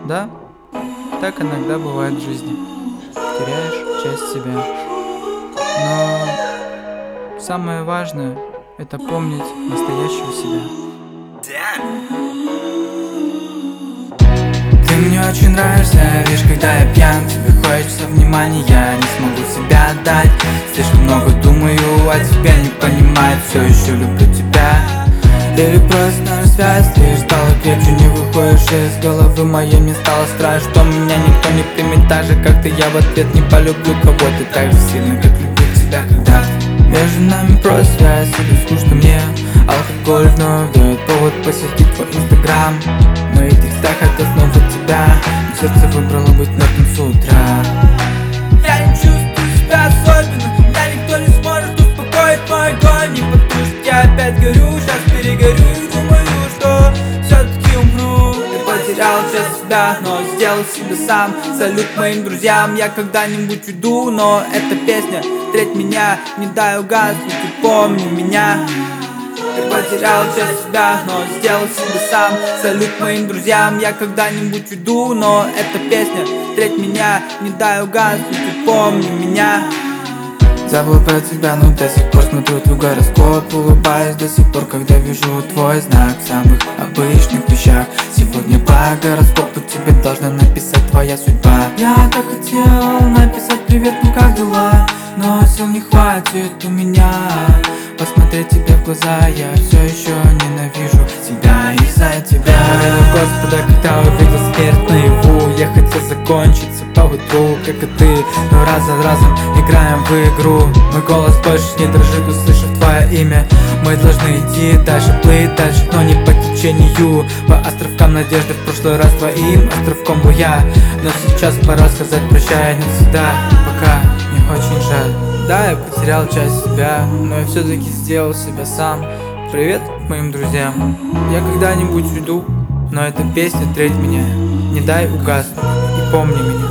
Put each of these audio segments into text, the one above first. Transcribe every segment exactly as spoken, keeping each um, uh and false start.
Да, так иногда бывает в жизни. Теряешь часть себя. Но самое важное — это помнить настоящего себя. Ты мне очень нравишься, видишь, когда я пьян. Тебе хочется внимания, я не смогу себя отдать. Слишком много думаю о тебе, не понимаю, все еще люблю тебя. Или просто наша связь лишь стала крепче, не выходишь из головы моей. Мне стало страшно, что меня никто не примет так же, как ты. Я в ответ не полюблю кого-то так же сильно, как люблю тебя когда-то. Между нами просто связь, или скучно мне. Алкоголь вновь дает повод посетить твой инстаграм. В моих текстах это снова тебя, но сердце выбрало быть мертвым с утра. Я не чувствую себя особенно, меня никто не сможет успокоить мой огонь. Не потому что я опять горю, сейчас перегорю и думаю, что все-таки умру. Ты потерял часть себя, но сделал себя сам. Салют моим друзьям, я когда-нибудь уйду, но эта песня встреть меня, не дай угаснуть и помни меня. Ты потерял часть себя, но сделал себя сам. Салют моим друзьям, я когда-нибудь уйду, но эта песня встреть меня, не дай угаснуть и помни меня. Забыл про тебя, но до сих пор смотрю твой гороскоп. Улыбаюсь до сих пор, когда вижу твой знак в самых обычных вещах. Сегодня по гороскопу тебе должна написать твоя судьба. Я так хотел написать привет, ну как дела, но сил не хватит у меня посмотреть тебе в глаза. Я все еще ненавижу себя из-за тебя. Господа, когда увидел смерть наяву, я хотел закончиться поутру, как и ты, но раз за разом играем в игру. Мой голос больше не дрожит, услышав твое имя. Мы должны идти дальше, плыть дальше, но не по течению. По островкам надежды, в прошлый раз твоим островком был я. Но сейчас пора сказать прощай навсегда, пока не очень жаль. Да, я потерял часть себя, но я все-таки сделал себя сам. Привет моим друзьям, я когда-нибудь уйду, но эта песня треть меня, не дай угаснуть и помни меня.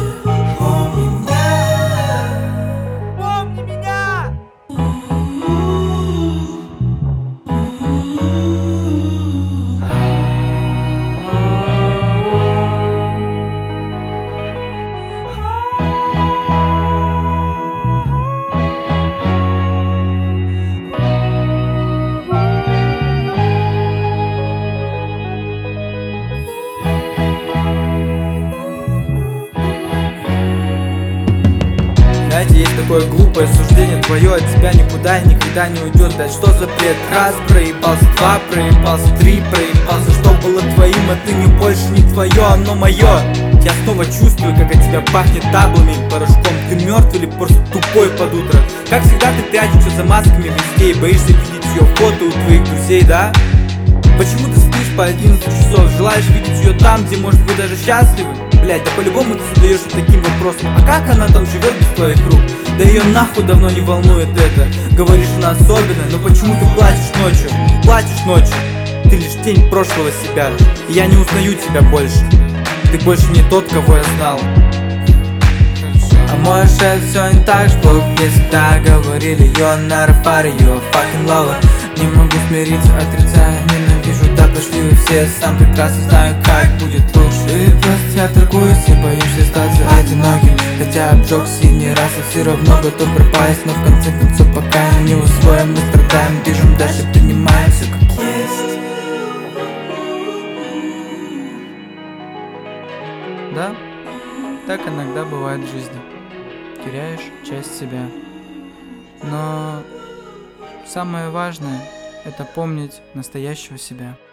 Знаете, есть такое глупое суждение твое, от тебя никуда и никогда не уйдет. Да что за бред? Раз проебался, два проебался, три проебался. Что было твоим, отныне больше не твое, оно мое. Я снова чувствую, как от тебя пахнет таблами и порошком. Ты мертв или просто тупой под утро? Как всегда ты прячешься за масками везде и боишься видеть ее фото у твоих друзей, да? Почему ты спишь по одиннадцать часов? Желаешь видеть ее там, где, может, вы даже счастливы? Блять, да по-любому ты задаешься таким вопросом: а как она там живет без твоих рук? Да ее нахуй давно не волнует это. Говоришь, она особенная, но почему ты плачешь ночью? Плачешь ночью, ты лишь тень прошлого себя. И я не узнаю тебя больше. Ты больше не тот, кого я знал. А может, это все не так, что мне всегда говорили: you're not a fighter, you're a fucking lover. Не могу смириться, отрицаю, ненавижу, да пошли вы все. Сам прекрасно знаю, как будет лучше. И просто я торгуюсь и боюсь остаться одиноким. Хотя обжегся и не раз, и все равно готов пропасть. Но в конце концов, пока не усвоим, мы страдаем, движем дальше, принимаем все как есть. Да, так иногда бывает в жизни. Теряешь часть себя. Но самое важное — это помнить настоящего себя.